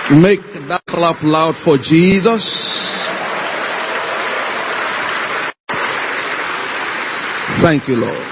Make that clap loud for Jesus. Thank you, Lord.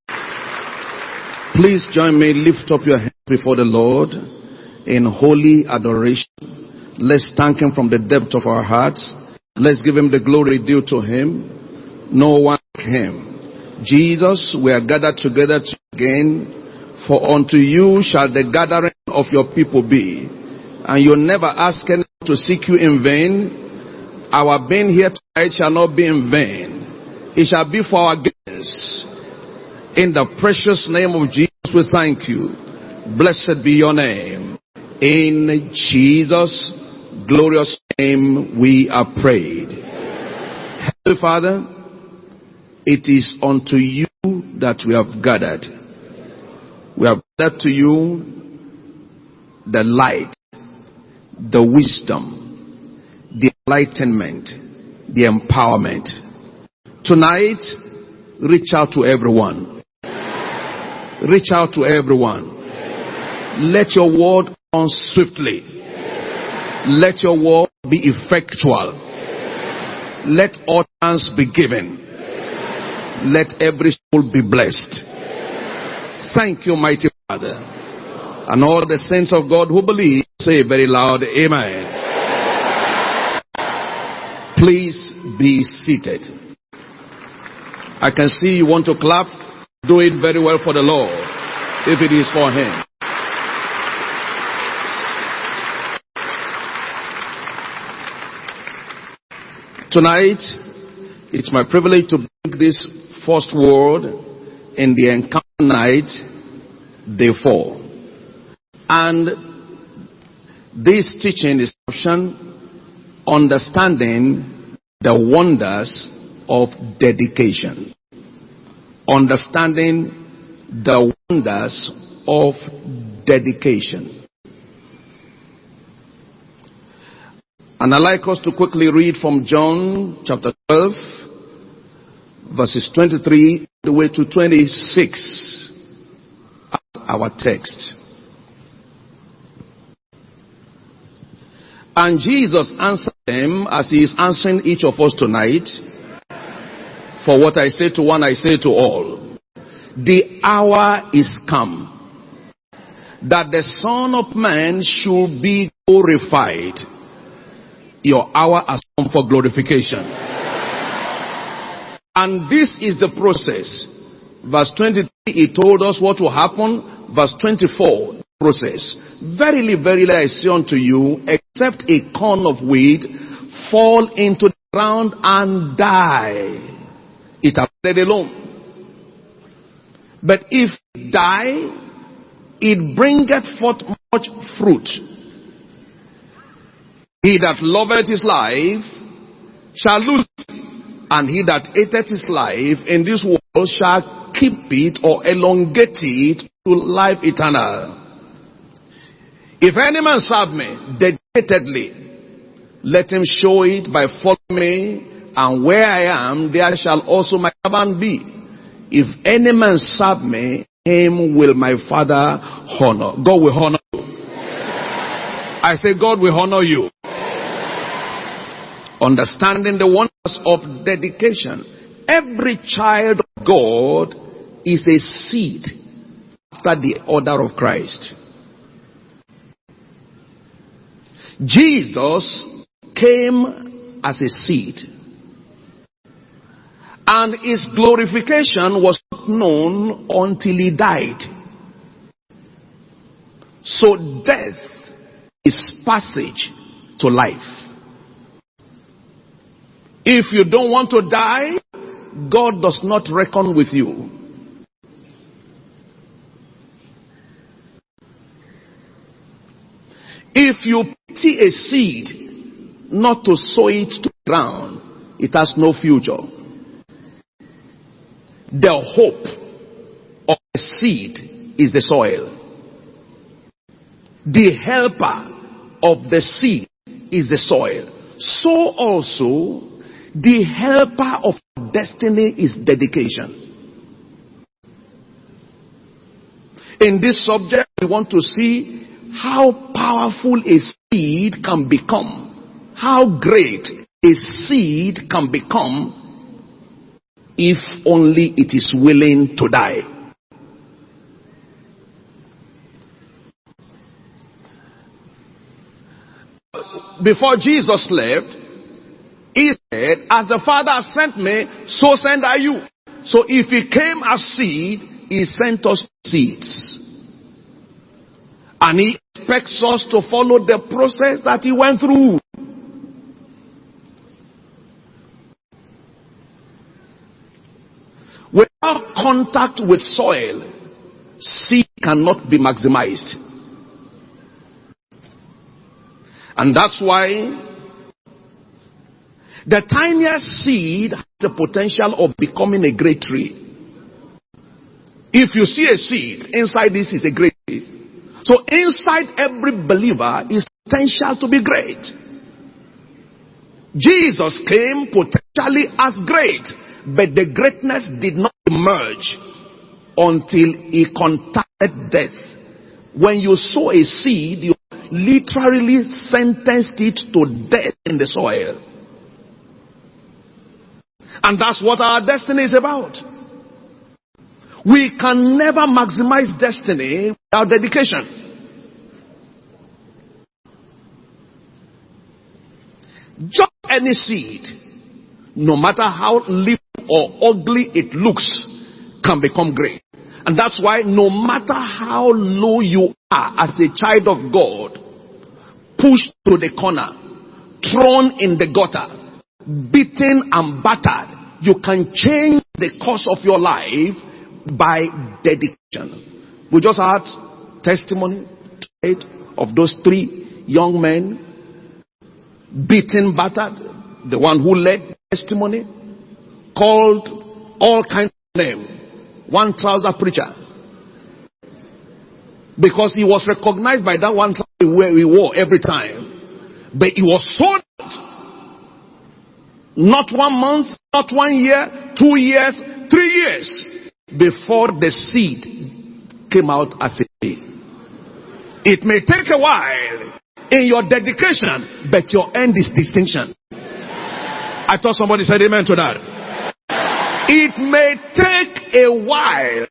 Please join me. Lift up your hands before the Lord in holy adoration. Let's thank Him from the depth of our hearts. Let's give Him the glory due to Him. No one like Him. Jesus, we are gathered together again. For unto you shall the gathering of your people be. And you never ask anyone to seek you in vain. Our being here tonight shall not be in vain. It shall be for our gains. In the precious name of Jesus, we thank you. Blessed be your name. In Jesus' glorious name we are prayed. Heavenly Father, it is unto you that we have gathered. We have gathered to you the light, the wisdom, the enlightenment, the empowerment. Tonight, reach out to everyone. Reach out to everyone. Let your word come swiftly. Let your word be effectual. Let utterance be given. Let every soul be blessed. Thank you, mighty Father. And all the saints of God who believe, say very loud, Amen. Please be seated. I can see you want to clap. Do it very well for the Lord, if it is for Him. Tonight, it's my privilege to bring this first word in the encounter night, day 4. And this teaching is captioned understanding the wonders of dedication. Understanding the wonders of dedication. And I'd like us to quickly read from John chapter 12, verses 23 the way to 26 as our text. And Jesus answered them as He is answering each of us tonight. For what I say to one, I say to all. The hour is come that the Son of Man should be glorified. Your hour has come for glorification. And this is the process. Verse 23, He told us what will happen. Verse 24, process. Verily, verily, I say unto you, except a corn of wheat fall into the ground and die, it abideth alone. But if it die, it bringeth forth much fruit. He that loveth his life shall lose it, and he that hateth his life in this world shall keep it or elongate it to life eternal. If any man serve me dedicatedly, let him show it by following me, and where I am, there shall also my servant be. If any man serve me, him will my Father honor. God will honor you. I say God will honor you. Understanding the wonders of dedication. Every child of God is a seed after the order of Christ. Jesus came as a seed. And His glorification was not known until He died. So death is passage to life. If you don't want to die, God does not reckon with you. If you pity a seed not to sow it to the ground, it has no future. The hope of the seed is the soil. The helper of the seed is the soil. So also, the helper of destiny is dedication. In this subject, we want to see how powerful a seed can become, how great a seed can become if only it is willing to die. Before Jesus left, he said, as the Father has sent me, so send I you. So if he came as seed, he sent us seeds. And he expects us to follow the process that he went through. Without contact with soil, seed cannot be maximized. And that's why the tiniest seed has the potential of becoming a great tree. If you see a seed, inside this is a great tree. So inside every believer is potential to be great. Jesus came potentially as great, but the greatness did not emerge until he contacted death. When you sow a seed, you literally sentenced it to death in the soil. And that's what our destiny is about. We can never maximize destiny without dedication. Just any seed, no matter how little or ugly it looks, can become great. And that's why no matter how low you are as a child of God, pushed to the corner, thrown in the gutter, beaten and battered, you can change the course of your life by dedication. We just had testimony of those 3 young men, beaten, battered. The one who led testimony, called all kinds of names. One trouser preacher. Because he was recognized by that one trouser where he wore every time. But he was sold out. Not 1 month, not 1 year, 2 years, 3 years before the seed came out as a tree. It may take a while in your dedication, but your end is distinction. I thought somebody said amen to that. It may take a while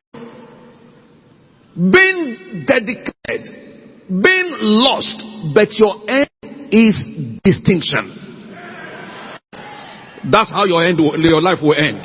being dedicated, being lost, but your end is distinction. That's how your life will end.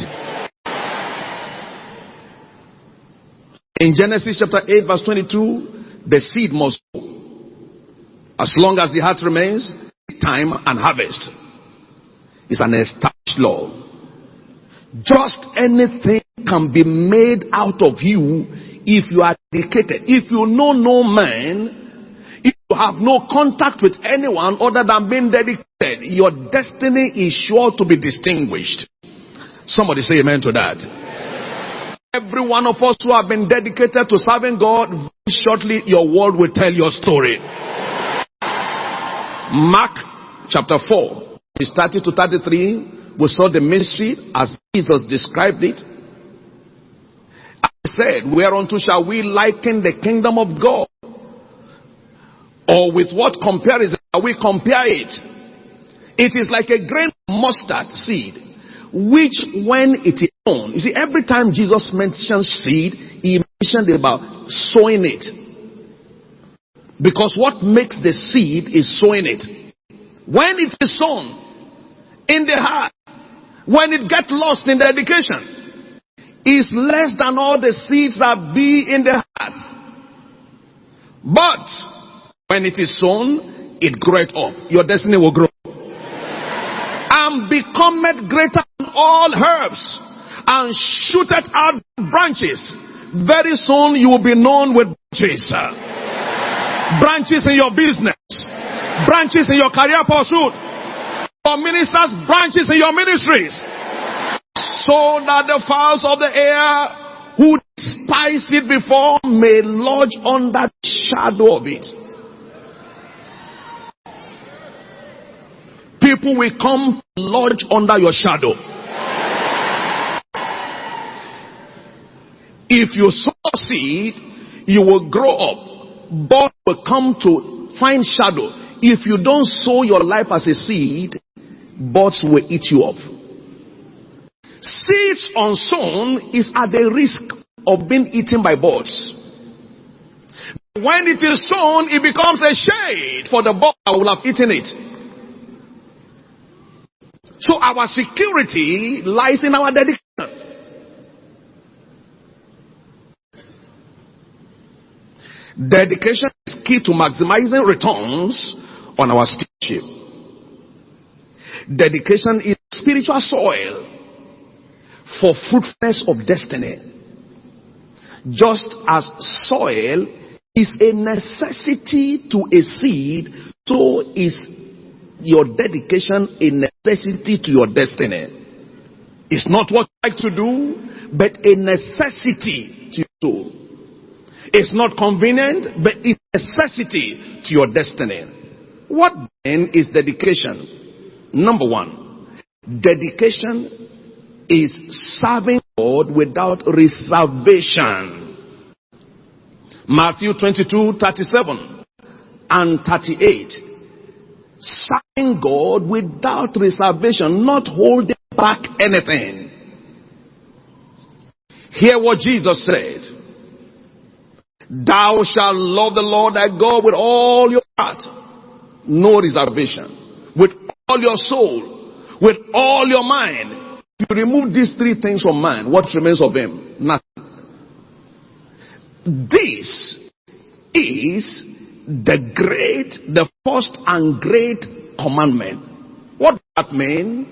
In Genesis chapter 8 verse 22, the seed must grow. As long as the heart remains, time and harvest is an established law. Just anything can be made out of you if you are dedicated. If you know no man, if you have no contact with anyone other than being dedicated, your destiny is sure to be distinguished. Somebody say amen to that. Every one of us who have been dedicated to serving God, very shortly your world will tell your story. Mark chapter 4, verse 30 to 33, we saw the mystery as Jesus described it. I said, whereunto shall we liken the kingdom of God? Or with what comparison shall we compare it? It is like a grain of mustard seed, which when it is sown, you see, every time Jesus mentions seed, he mentioned about sowing it. Because what makes the seed is sowing it. When it is sown in the heart, when it gets lost in the education, is less than all the seeds that be in the heart. But when it is sown, it groweth up. Your destiny will grow. And becometh greater than all herbs, and shooteth out branches. Very soon you will be known with branches. Branches in your business, branches in your career pursuit, for ministers, branches in your ministries, so that the fowls of the air who despise it before may lodge under the shadow of it. People will come lodge under your shadow. If you sow seed, you will grow up. birds will come to find shadow. If you don't sow your life as a seed, birds will eat you up. Seeds unsown is at the risk of being eaten by birds. When it is sown, it becomes a shade for the bird that will have eaten it. So our security lies in our dedication. Dedication is key to maximizing returns on our stewardship. Dedication is spiritual soil for fruitfulness of destiny. Just as soil is a necessity to a seed, so is your dedication a necessity to your destiny. It's not what you like to do, but a necessity to do. It's not convenient, but it's a necessity to your destiny. What then is dedication? Number one, dedication is serving God without reservation. Matthew 22:37 and 38. Serving God without reservation, not holding back anything. Hear what Jesus said. Thou shalt love the Lord thy God with all your heart. No reservation. With all your soul. With all your mind. If you remove these three things from man, what remains of him? Nothing. This is the first and great commandment. What does that mean?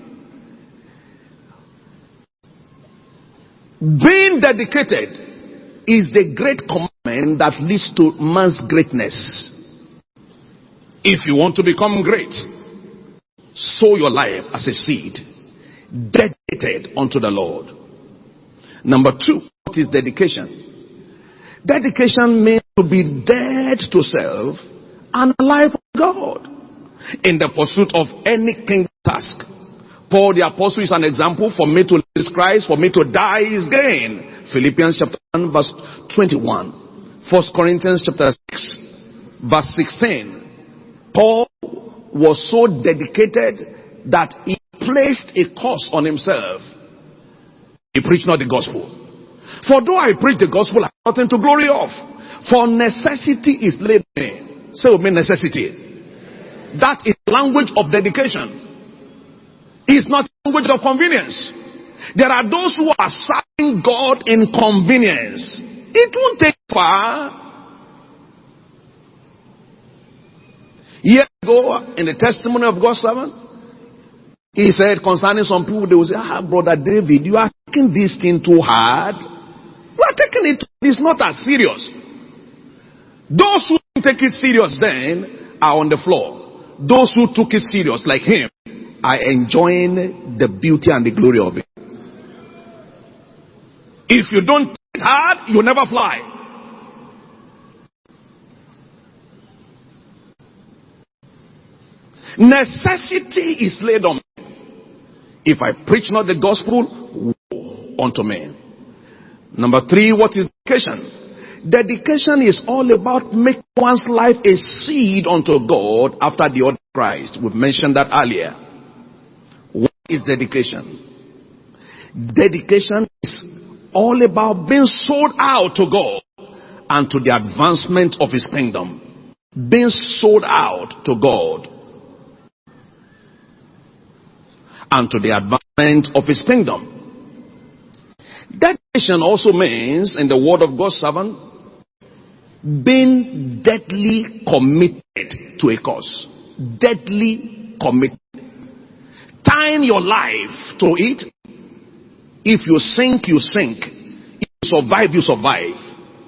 Being dedicated is the great commandment that leads to man's greatness. If you want to become great, sow your life as a seed, dedicated unto the Lord. Number two, what is dedication? Dedication means to be dead to self and alive to God in the pursuit of any kingdom task. Paul the apostle is an example. For me to live is Christ, for me to die is gain. Philippians chapter 1 verse 21. 1 Corinthians chapter 6 verse 16. Paul was so dedicated that he placed a curse on himself. He preached not the gospel. For though I preach the gospel, I have nothing to glory of. For necessity is laid on me. Say with me, necessity. That is language of dedication. It's not language of convenience. There are those who are serving God in convenience. It won't take far. Years ago, in the testimony of God's servant, he said concerning some people, they will say, Brother David, you are taking this thing too hard. You are taking it, it's not as serious. Those who didn't take it serious then are on the floor. Those who took it serious, like him, are enjoying the beauty and the glory of it. If you don't take it hard, you'll never fly. Necessity is laid on me. If I preach not the gospel, woe unto me. Number three, what is dedication? Dedication is all about making one's life a seed unto God after the order of Christ. We've mentioned that earlier. What is dedication? Dedication is all about being sold out to God and to the advancement of His kingdom. Being sold out to God and to the advancement of His kingdom. Dedication also means, in the word of God's servant, being deadly committed to a cause. Deadly committed. Tying your life to it. If you sink, you sink. If you survive, you survive.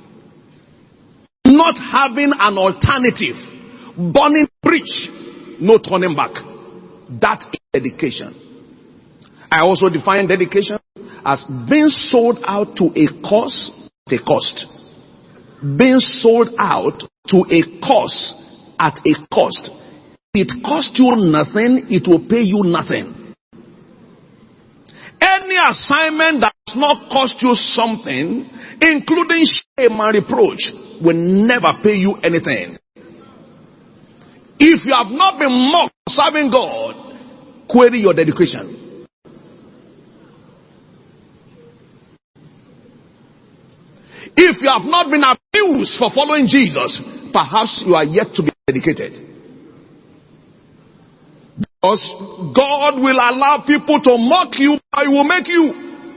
Not having an alternative. Burning bridge. No turning back. That is dedication. I also define dedication as being sold out to a cause at a cost. Being sold out to a cause at a cost. It costs you nothing, it will pay you nothing. Any assignment that not cost you something, including shame and reproach, will never pay you anything. If you have not been mocked serving God, query your dedication. If you have not been abused for following Jesus, perhaps you are yet to be dedicated. Because God will allow people to mock you, but He will make you.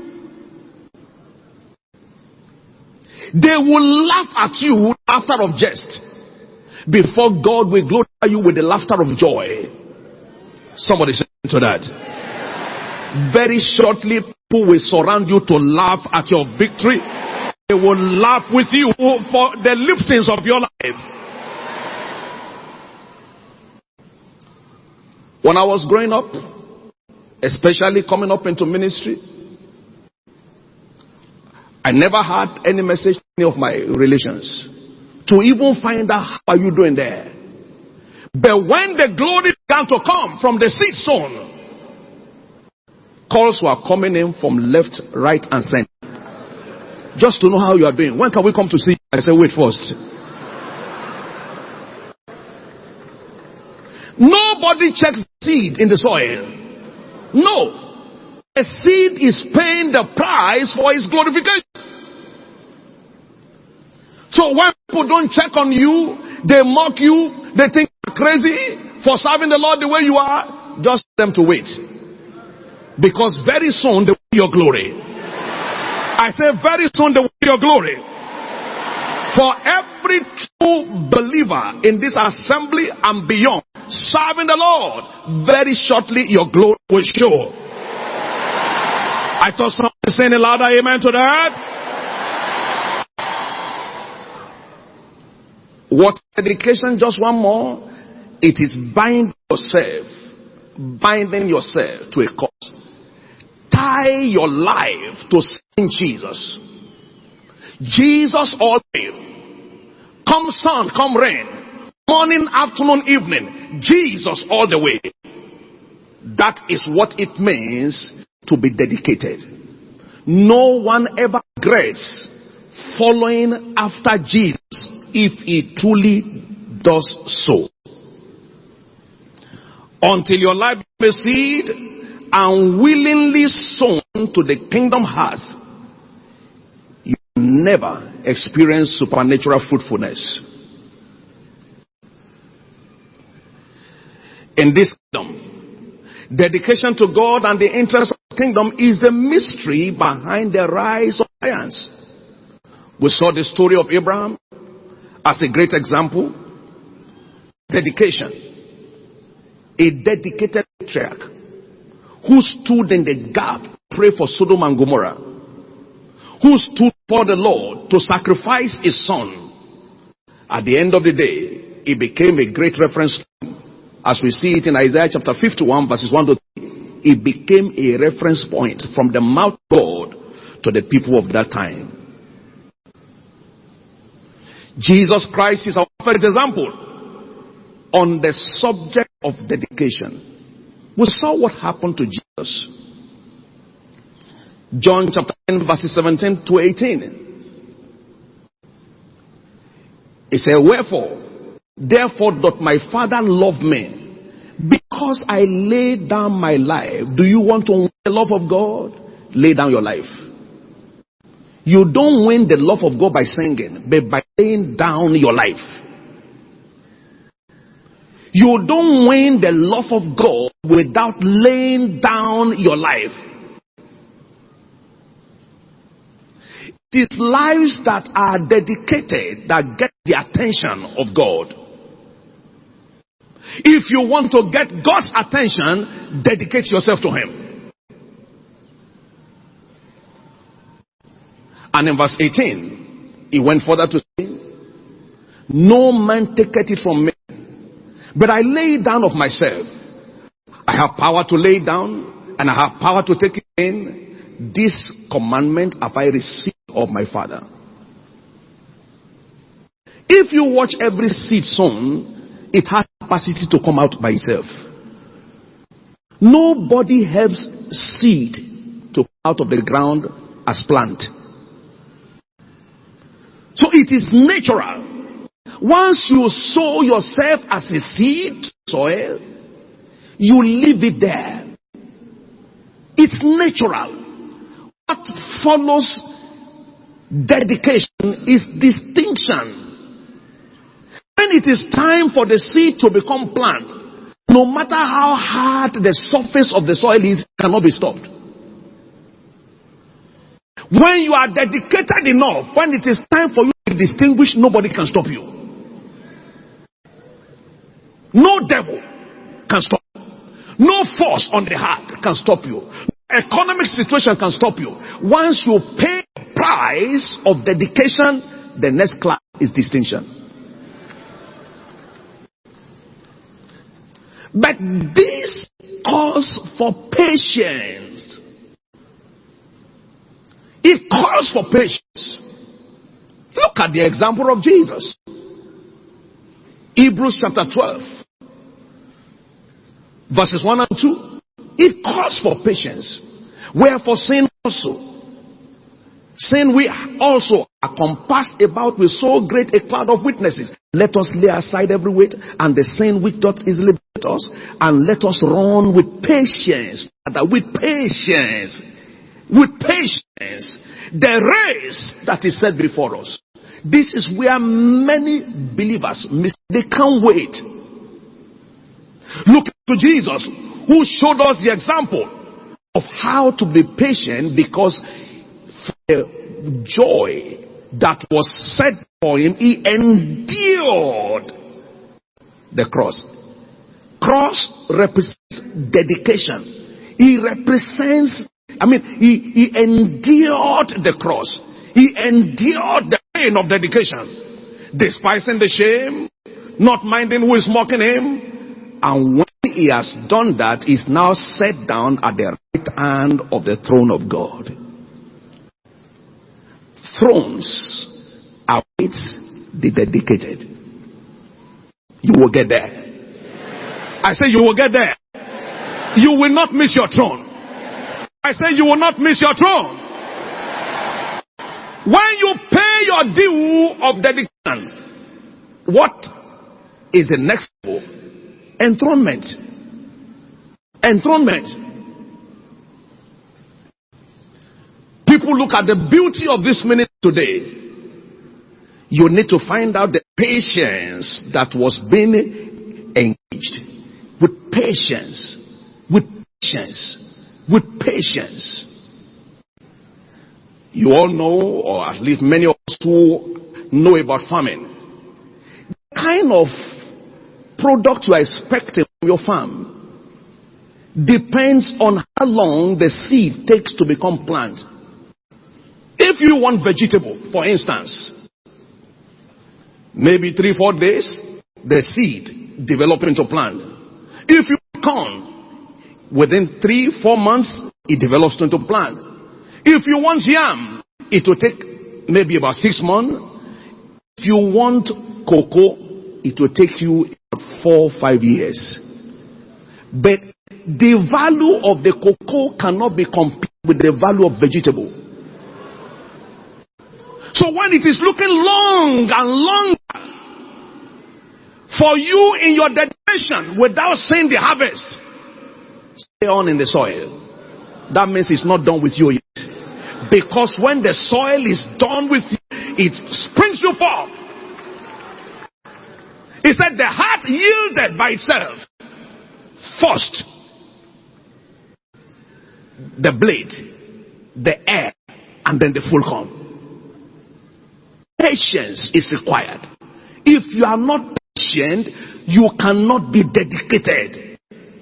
They will laugh at you after of jest, before God will glorify you with the laughter of joy. Somebody say to that. Very shortly, people will surround you to laugh at your victory. They will laugh with you for the liftings of your life. When I was growing up, especially coming up into ministry, I never had any message to any of my relations to even find out how are you doing there. But when the glory began to come from the seed sown, calls were coming in from left, right, and center. Just to know how you are doing. When can we come to see you? I said, wait first. Nobody checks the seed in the soil. No. The seed is paying the price for its glorification. So when people don't check on you, they mock you, they think you're crazy for serving the Lord the way you are, just tell them to wait. Because very soon they will see your glory. I say very soon they will see your glory. For every true believer in this assembly and beyond, serving the Lord, very shortly your glory will show. I thought someone was saying a louder amen to that. What dedication? Just one more. It is binding yourself to a cause. Tie your life to Saint Jesus. Jesus all day. Come sun, come rain. Morning, afternoon, evening. Jesus all the way. That is what it means to be dedicated. No one ever regrets following after Jesus if he truly does so. Until your life be a seed and willingly sown to the kingdom hearth, you never experience supernatural fruitfulness. In this kingdom, dedication to God and the interest of the kingdom is the mystery behind the rise of giants. We saw the story of Abraham as a great example. Dedication. A dedicated patriarch who stood in the gap, pray for Sodom and Gomorrah, who stood for the Lord to sacrifice his son. At the end of the day, it became a great reference, as we see it in Isaiah chapter 51 verses 1 to 3. It became a reference point from the mouth of God to the people of that time. Jesus Christ is our perfect example on the subject of dedication. We saw what happened to Jesus. John chapter 10 verses 17 to 18. He said, therefore doth my Father love me, because I lay down my life. Do you want to win the love of God? Lay down your life. You don't win the love of God by singing, but by laying down your life. You don't win the love of God without laying down your life. It is lives that are dedicated that get the attention of God. If you want to get God's attention, dedicate yourself to Him. And in verse 18, he went further to say, no man taketh it from me, but I lay down of myself. I have power to lay down, and I have power to take it in. This commandment have I received of my Father. If you watch every seed sown, it has capacity to come out by itself. Nobody helps seed to come out of the ground as plant. So it is natural. Once you sow yourself as a seed soil, you leave it there. It's natural. What follows dedication is distinction. When it is time for the seed to become plant, no matter how hard the surface of the soil is, it cannot be stopped. When you are dedicated enough, when it is time for you to distinguish, nobody can stop you. No devil can stop you. No force on the heart can stop you. No economic situation can stop you. Once you pay the price of dedication, the next class is distinction. But this calls for patience. It calls for patience. Look at the example of Jesus. Hebrews chapter 12, verses 1 and 2. It calls for patience. Wherefore sin we also are compassed about with so great a cloud of witnesses. Let us lay aside every weight and the sin which doth easily beset us, and let us run with patience, the race that is set before us. This is where many believers miss. They can't wait. Look to Jesus, who showed us the example of how to be patient, because for the joy that was set for him, he endured the cross. Cross represents dedication. He endured the cross. He endured the pain of dedication, despising the shame, not minding who is mocking him. And when he has done that, he is now set down at the right hand of the throne of God. Thrones await the dedicated. You will get there. I say you will get there. You will not miss your throne. I say you will not miss your throne. When you pay your due of dedication, what is the next level? Enthronement. Enthronement. People look at the beauty of this minute today. You need to find out the patience that was being engaged. With patience. With patience. With patience. You all know, or at least many of us who know about farming, the kind of product you are expecting from your farm depends on how long the seed takes to become plant. If you want vegetable, for instance, maybe 3-4 days, the seed develop into plant. If you want corn, within 3-4 months, it develops into plant. If you want yam, it will take maybe about 6 months. If you want cocoa, it will take you about 4-5 years. But the value of the cocoa cannot be compared with the value of vegetable. So when it is looking long and longer for you in your dedication without seeing the harvest, stay on in the soil. That means it's not done with you yet. Because when the soil is done with you, it springs you forth. He said the heart yielded by itself. First, the blade, the air, and then the full corn. Patience is required. If you are not patient, you cannot be dedicated.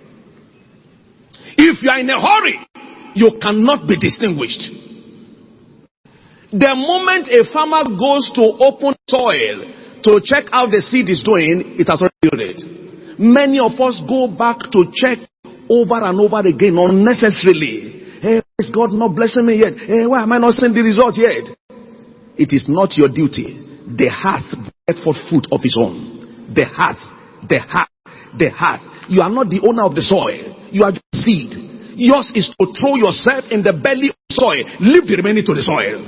If you are in a hurry, you cannot be distinguished. The moment a farmer goes to open soil to check how the seed is doing, it has already yielded. Many of us go back to check over and over again unnecessarily. Hey, is God not blessing me yet? Hey, why am I not seeing the result yet? It is not your duty. The heart beareth forth fruit of his own. The heart. You are not the owner of the soil. You are just seed. Yours is to throw yourself in the belly of soil. Leave the remaining to the soil.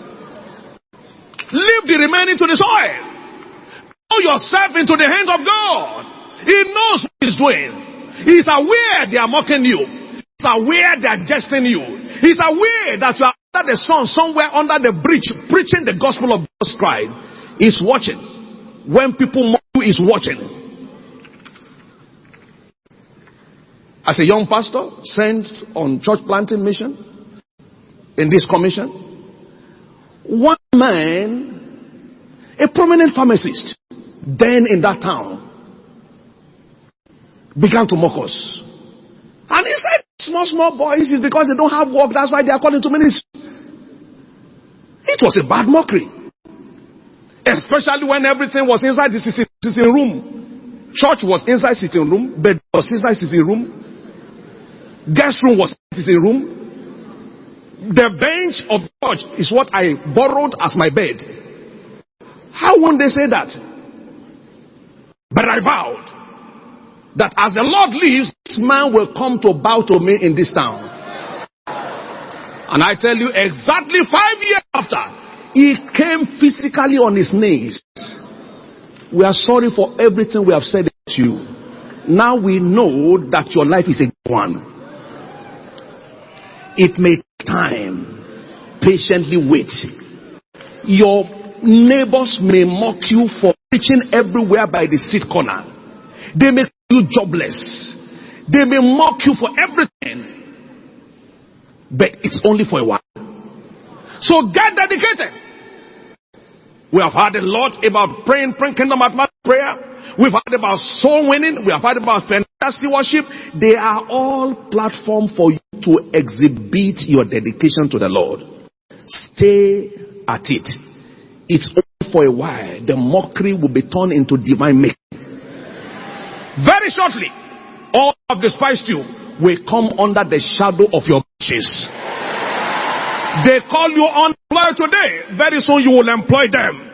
Leave the remaining to the soil. Throw yourself into the hands of God. He knows what he's doing. He's aware they are mocking you. He's aware they are jesting you. He's aware that you are under the sun, somewhere under the bridge, preaching the gospel of Jesus Christ. He's watching. When people mock you, he's watching. As a young pastor sent on church planting mission, in this commission, one man, a prominent pharmacist, then in that town, began to mock us. And he said, small boys, is because they don't have work, that's why they are calling to ministry. It was a bad mockery. Especially when everything was inside the sitting room. Church was inside sitting room, bed was inside sitting room. Guest room was sitting room. The bench of church is what I borrowed as my bed. How won't they say that? But I vowed that as the Lord lives, this man will come to bow to me in this town. And I tell you, exactly 5 years after, he came physically on his knees. We are sorry for everything we have said to you. Now we know that your life is a good one. It may take time. Patiently wait. Your neighbors may mock you for preaching everywhere by the street corner. They may call you jobless. They may mock you for everything. But it's only for a while. So get dedicated. We have heard a lot about praying kingdom atmosphere prayer. We've heard about soul winning. We have heard about fantastic worship. They are all platforms for you to exhibit your dedication to the Lord. Stay at it. It's only for a while. The mockery will be turned into divine making. Very shortly, all who have despised you will come under the shadow of your branches. They call you unemployed today. Very soon you will employ them.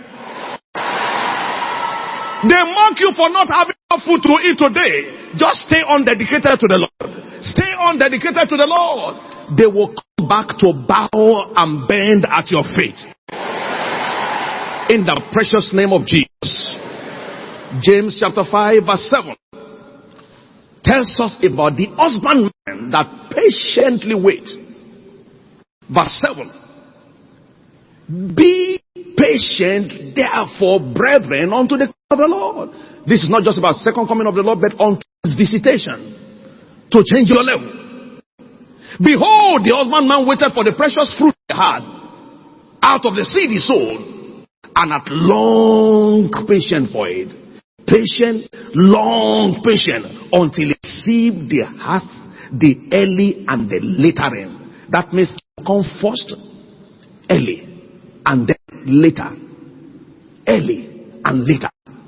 They mock you for not having enough food to eat today. Just stay undedicated to the Lord. Stay undedicated to the Lord. They will come back to bow and bend at your feet. In the precious name of Jesus. James chapter 5 verse 7 tells us about the husbandman that patiently waits. Verse 7. Be patient, therefore, brethren, unto the coming of the Lord. This is not just about second coming of the Lord, but unto his visitation to change your level. Behold, the husbandman waited for the precious fruit he had out of the seed he sowed, and at long patient for it. Patient, long patient, until he received the half, the early and the later rain. That means come first, early, and then later. Early and later.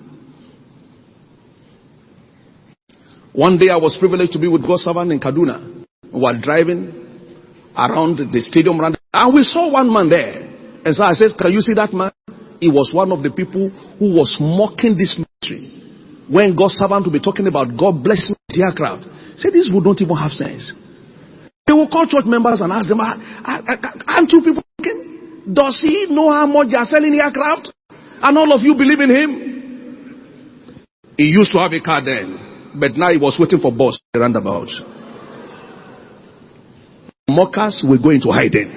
One day I was privileged to be with God's servant in Kaduna. We were driving around the stadium, and we saw one man there. And so I said, can you see that man? He was one of the people who was mocking this ministry. When God's servant will be talking about God blessing the aircraft, say these people don't even have sense. They will call church members and ask them, aren't you people thinking? Does he know how much they are selling the aircraft? And all of you believe in him? He used to have a car then, but now he was waiting for bus at the roundabout. Mockers will go into hiding.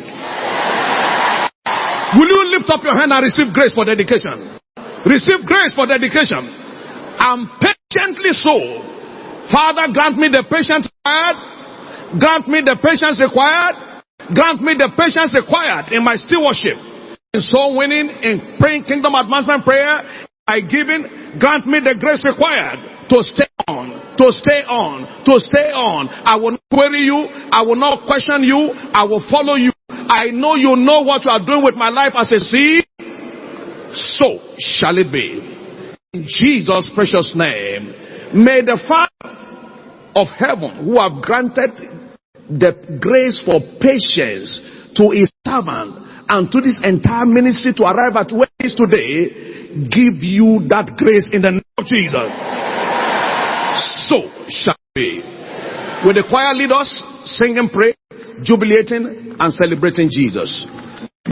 Will you lift up your hand and receive grace for dedication? Receive grace for dedication. And patiently so. Father, grant me the patience required. Grant me the patience required. Grant me the patience required in my stewardship, in soul winning, in praying kingdom advancement prayer, by giving. Grant me the grace required to stay on, to stay on, to stay on. I will not query you. I will not question you. I will follow you. I know you know what you are doing with my life as a seed. So shall it be. In Jesus' precious name. May the Father of heaven, who have granted the grace for patience to his servant and to this entire ministry to arrive at where it is today, give you that grace in the name of Jesus. So shall it be. Will the choir lead us, singing, pray, jubilating, and celebrating Jesus?